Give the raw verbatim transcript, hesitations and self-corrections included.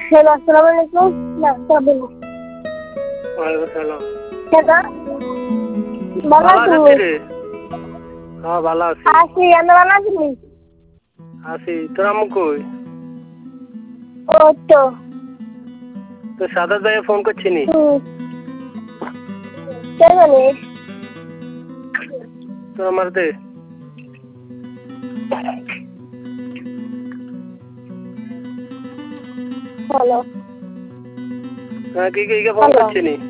Hello, আসসালামু আলাইকুম। না, তবে না। ওয়ালাইকুম সালাম। কেডা? ভালো ভালো আছেন? আছিস রে? হ্যাঁ ভালো আছি। আছি, আপনি ভালো আছেন? আছি। তোর আম্মু কই? ও তো। তো সাদাত ভাইয়া ফোন করছিনি? হুম। কে জানে? তোর আমার দে। হ্যালো। হ্যাঁ কি কি ফোন করছিনি?